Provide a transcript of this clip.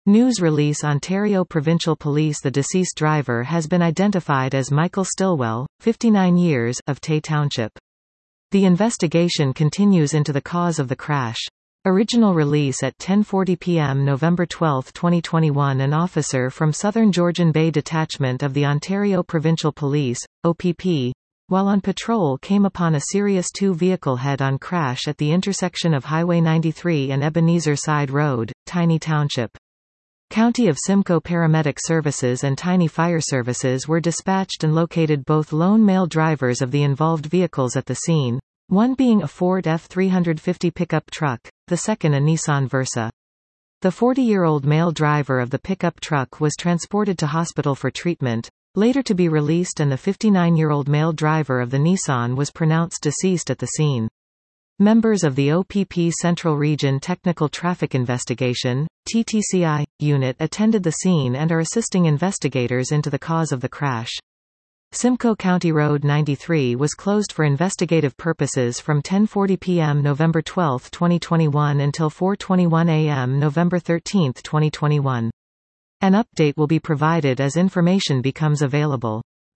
News release Ontario Provincial Police. The deceased driver has been identified as Michael Stillwell, 59 years, of Tay Township. The investigation continues into the cause of the crash. Original release at 10:40 p.m. November 12, 2021. An officer from Southern Georgian Bay Detachment of the Ontario Provincial Police, OPP, while on patrol came upon a serious two-vehicle head-on crash at the intersection of Highway 93 and Ebenezer Side Road, Tiny Township. County of Simcoe Paramedic Services and Tiny Fire Services were dispatched and located both lone male drivers of the involved vehicles at the scene, one being a Ford F-350 pickup truck, the second a Nissan Versa. The 40-year-old male driver of the pickup truck was transported to hospital for treatment, later to be released, and the 59-year-old male driver of the Nissan was pronounced deceased at the scene. Members of the OPP Central Region Technical Traffic Investigation, TTCI, unit attended the scene and are assisting investigators into the cause of the crash. Simcoe County Road 93 was closed for investigative purposes from 10:40 p.m. November 12, 2021 until 4:21 a.m. November 13, 2021. An update will be provided as information becomes available.